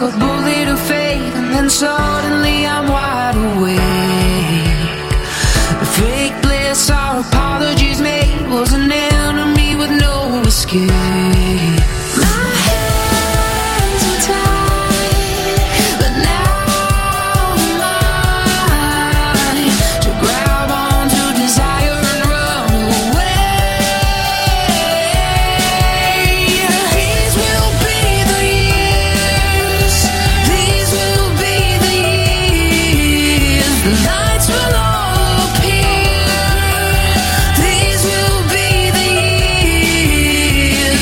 a bullet of fate, and then suddenly I'm wide awake. The fake bliss our apologies made was an enemy with no escape. My hands were tied, but now I'm mine to grab onto desire and run away. These will be the years, these will be the years, the lights will all appear. These will be the years.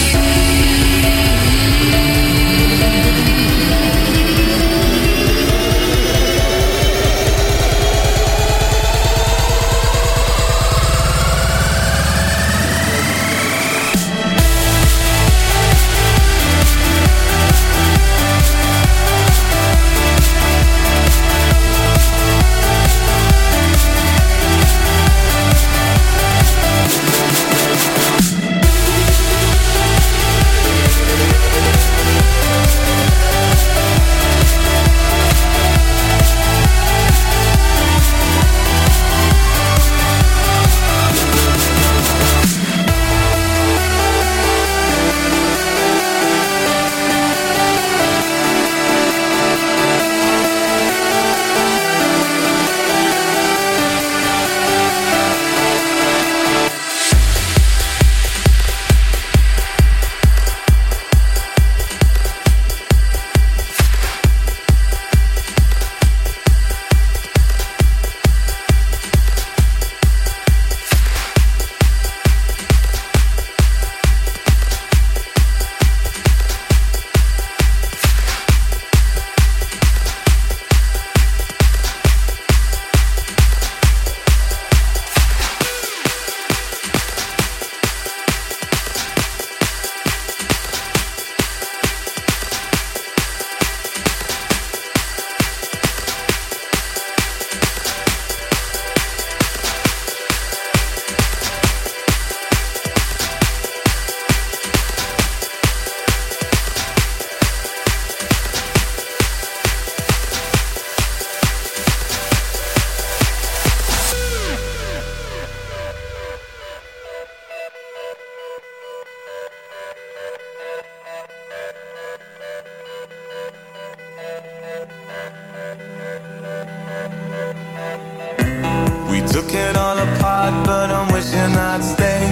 We took it all apart, but I'm wishing I'd stay.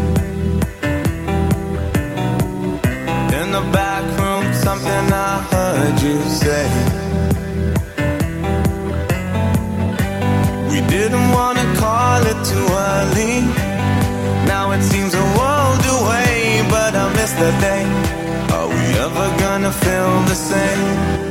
In the back room, something I heard you say. We didn't wanna call it too early. Now it seems a world away, but I miss that day. Are we ever gonna feel the same?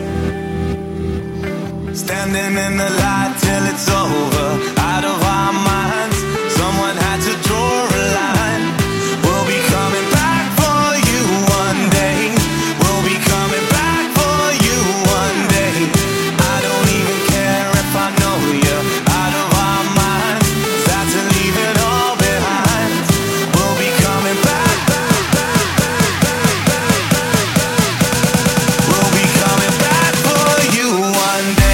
Standing in the light till it's over, out of our minds. Someone had to draw a line. We'll be coming back for you one day. We'll be coming back for you one day. I don't even care if I know you're out of our minds. Sad to leave it all behind. We'll be coming back, back, back, back, back, back, back, back. We'll be coming back for you one day.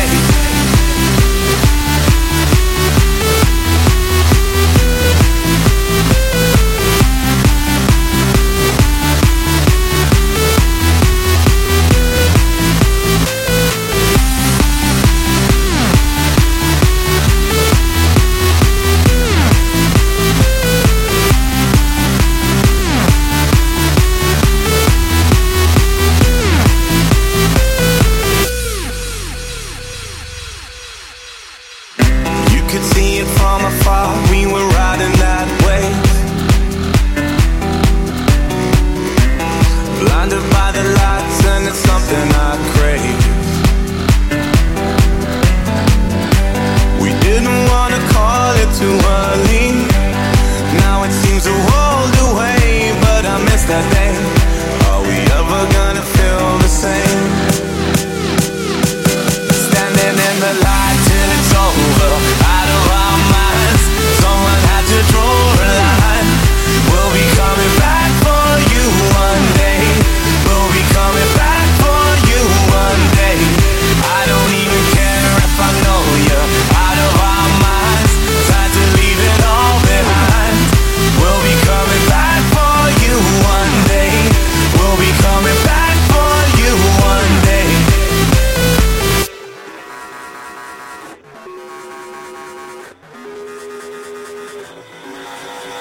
You could see it from afar, we were riding that wave. Blinded by the lights and it's something I crave. We didn't wanna call it too early. Now it seems a world away, but I miss that day. Are we ever gonna feel the same? Standing in the light till it's over, out of our minds. Someone had to draw a line. We'll be coming back for you one day. We'll be coming back for you one day.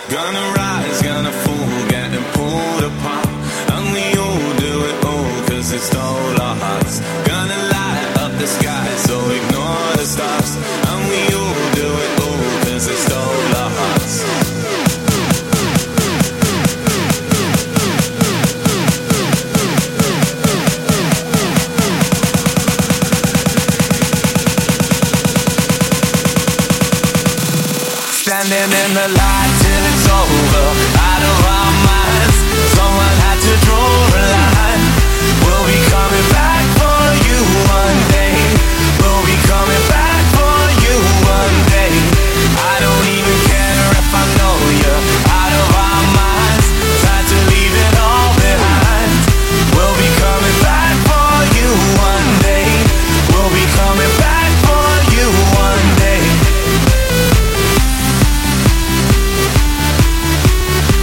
Gonna rise, gonna fall, getting pulled apart. And we all do it all, cause it stole our hearts. Gonna light up the sky, so ignore the stars. And we all do it all, cause it stole our hearts. Standing in the light till it's over, out of our minds. Someone had to draw a line. We'll be coming back for you one day. We'll be coming back for you one day. I don't even care if I know you're out of our minds. Time to leave it all behind. We'll be coming back for you one day. We'll be coming back for you one day.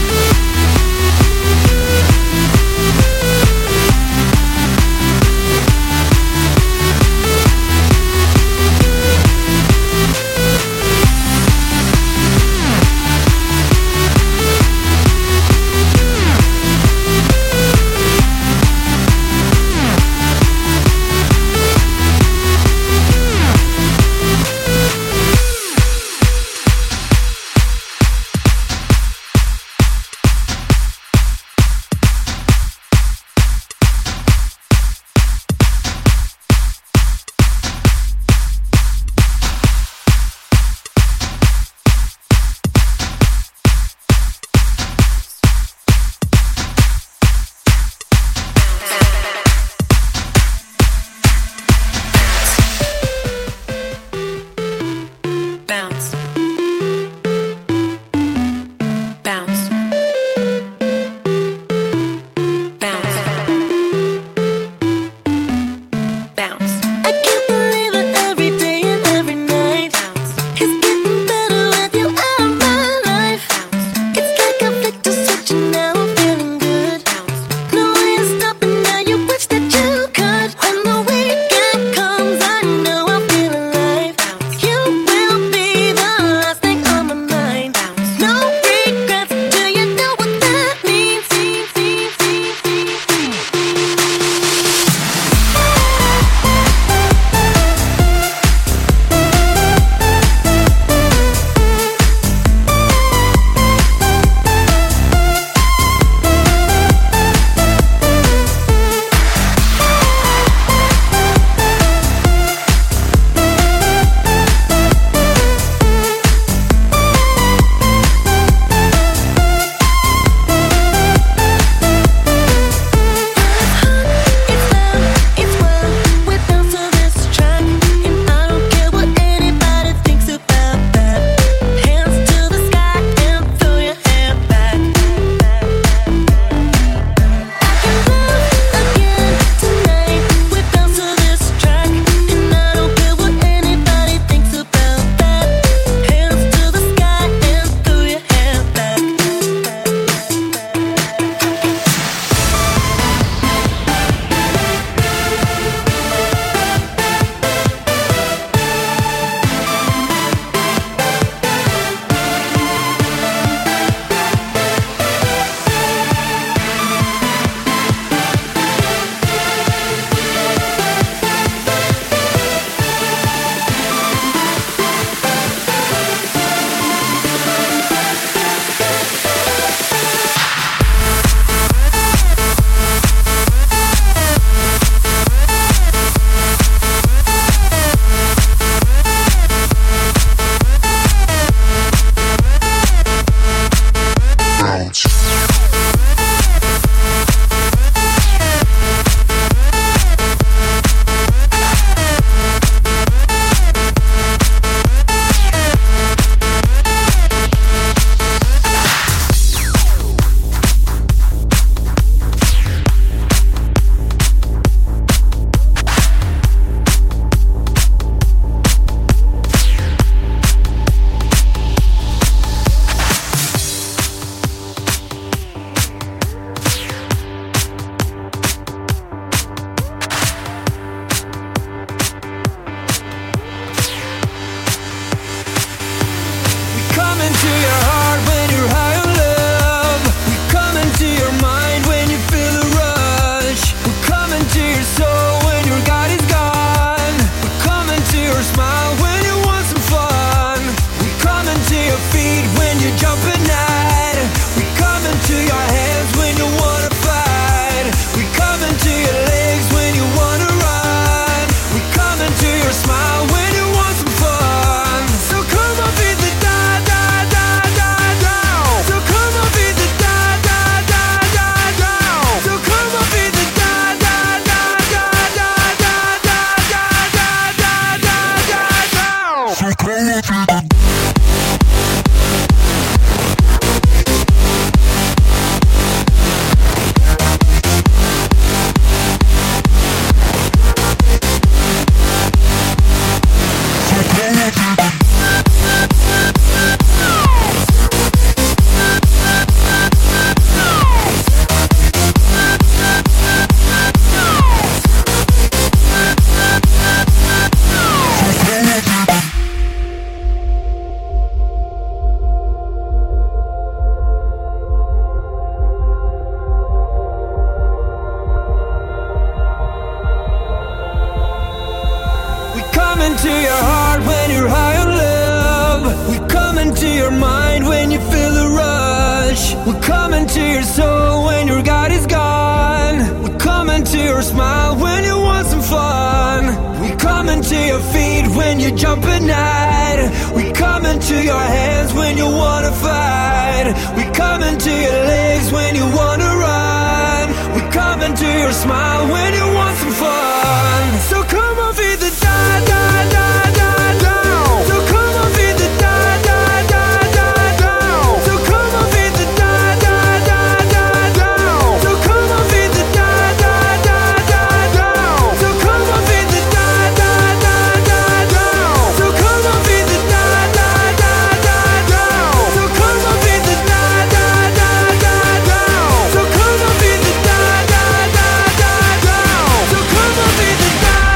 soul when your God is gone. We come into your smile when you want some fun. We come into your feet when you jump at night. We come into your hands when you wanna fight. We come into your legs when you wanna run. We come into your smile when you want some fun. So come on, feed the down. So come on, feed the down. So come on, feed the down. So come on, feed the down. So come on, feed the down. So come on, feed the down. So come on, feed the down. So come on, feed the down. So come on, feed the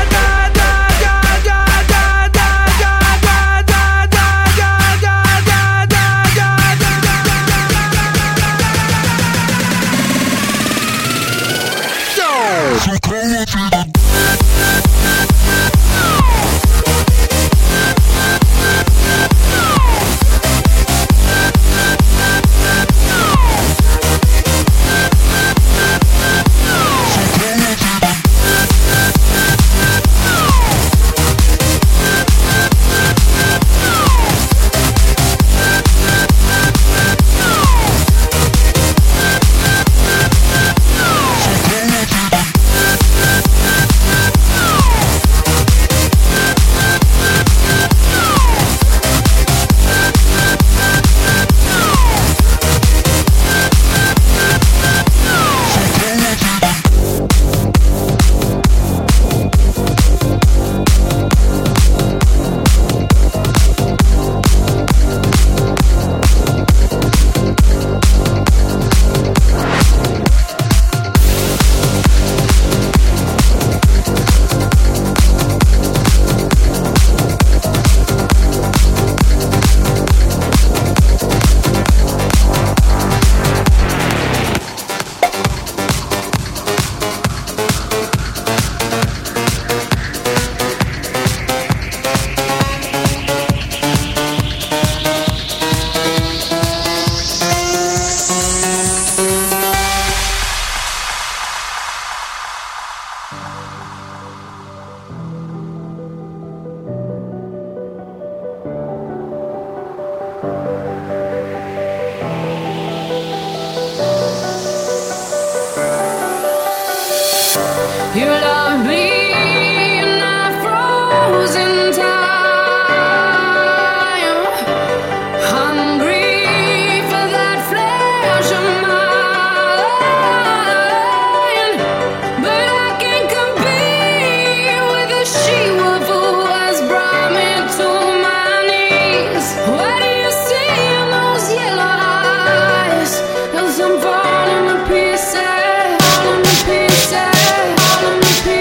You love me in a frozen time, hungry for that flesh of mine. But I can't compete with the she-wolf who has brought me to my knees. What do you see in those yellow eyes? As I'm falling to pieces, falling to pieces.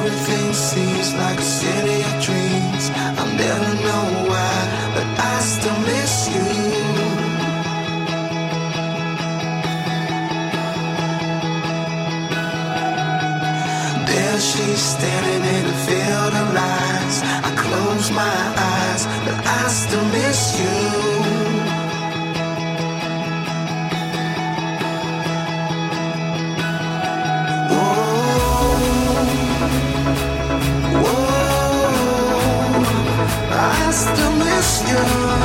Everything seems like a city of dreams. I'll never know why, but I still miss you. There she's standing in a field of lights. I close my eyes, but I still miss you. I still miss you.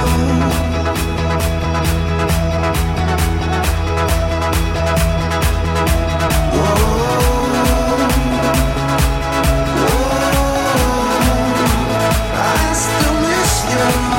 I still miss you.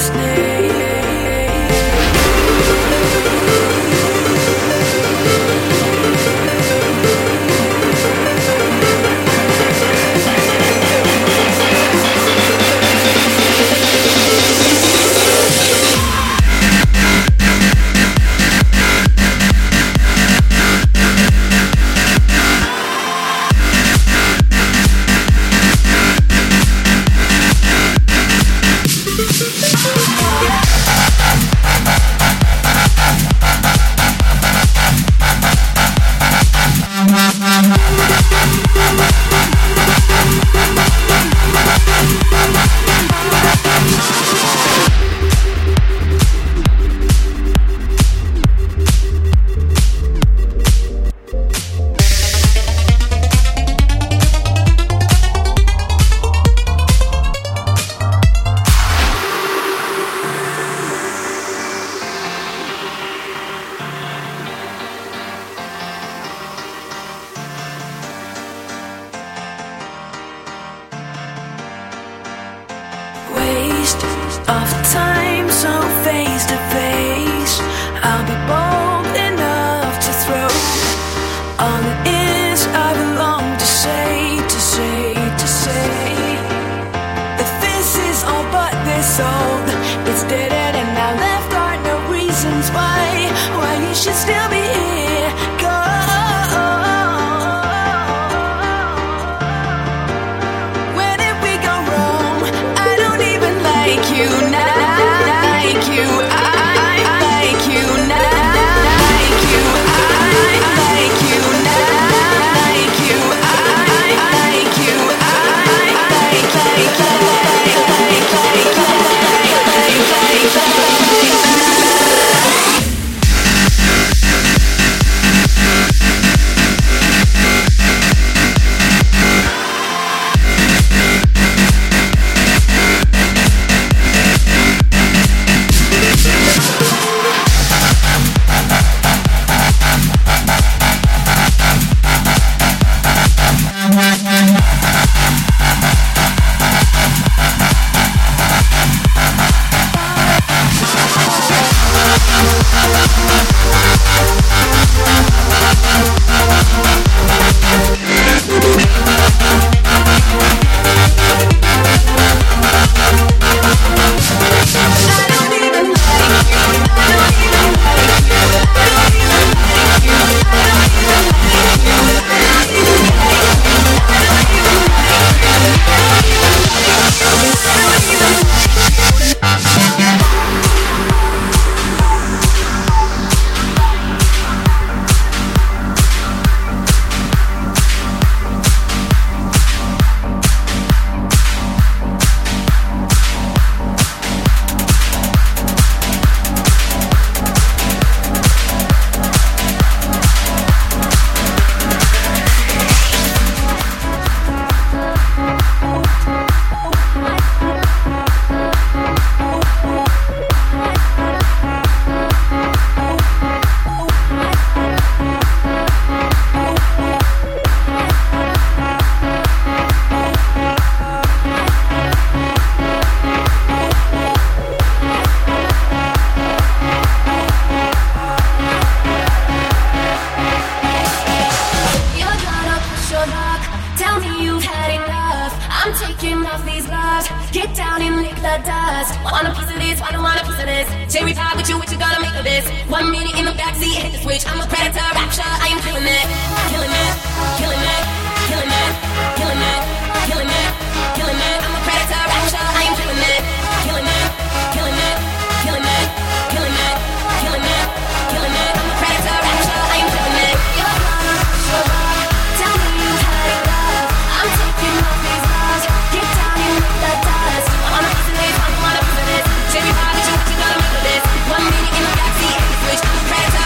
of time, so face to face, I'll be bold enough to throw all it is I belong to say, to say, to say. If this is all but this old, it's dead and now left are no reasons why you should still be here. Go. Where did we go wrong? I don't even like you now. Like you, I like you now. Like you, I like you now. Like you, I like you.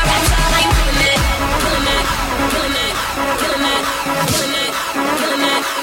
Killing it.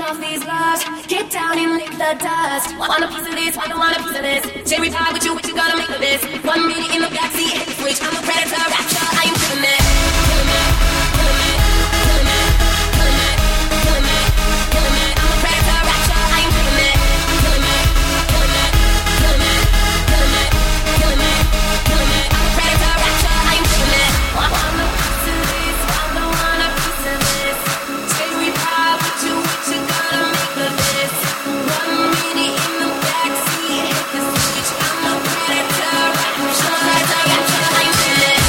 off these gloves. Get down and lick the dust. Want a piece of this, want a piece of this. Cherry pie with you, what you gonna make of this? 1 minute in the backseat, hit the switch. I'm a predator, rapture, I am killing it. Killing it, killing it, killing it, killing it, killing it, killing it. I'm a predator, rapture, I am killing it. Killing it, killing it, killing it, killing it, killing it, killing it. I'm a predator, rapture, I am killing it. Want a piece of this, want a piece of this. Cherry pie with you, what you gonna make of this? 1 minute in the backseat, hit the switch. I'm a predator, rapture, I am killing it.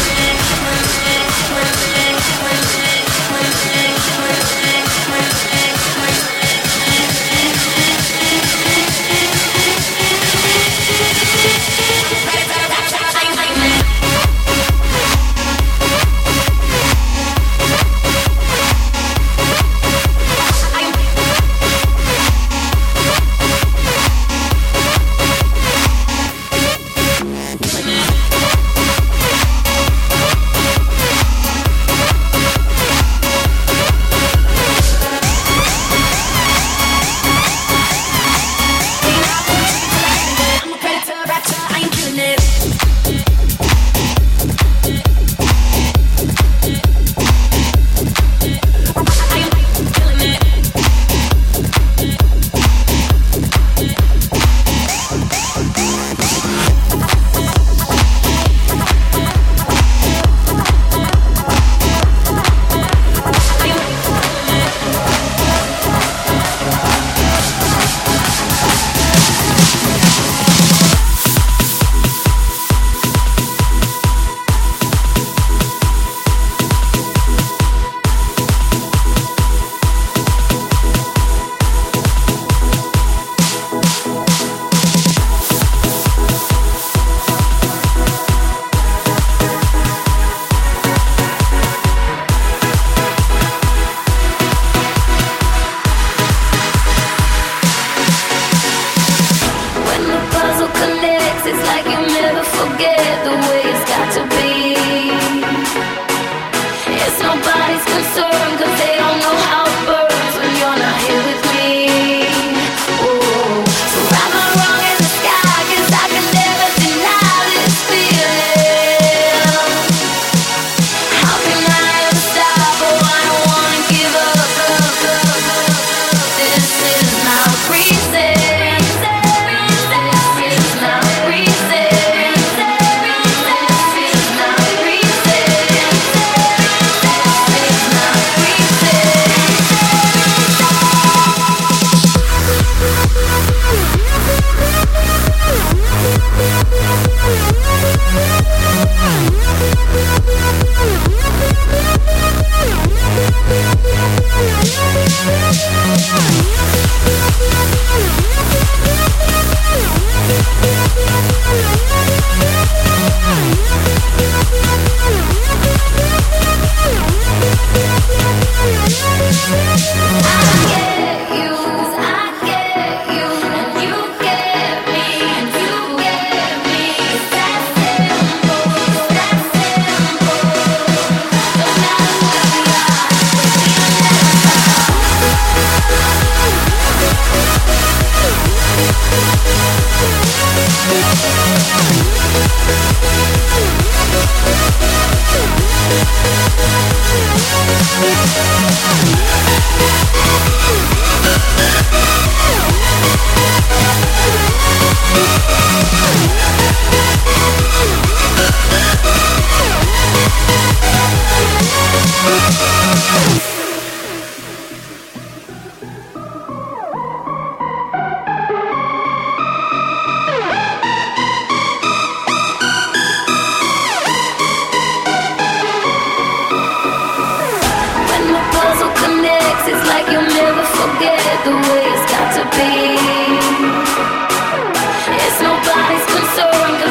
It's like you'll never forget the way it's got to be. It's nobody's concern.